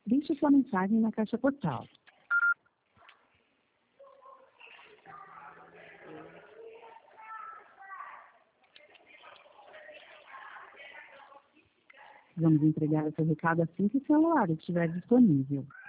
Deixe sua mensagem na caixa postal. Vamos entregar o seu recado assim que o celular estiver disponível.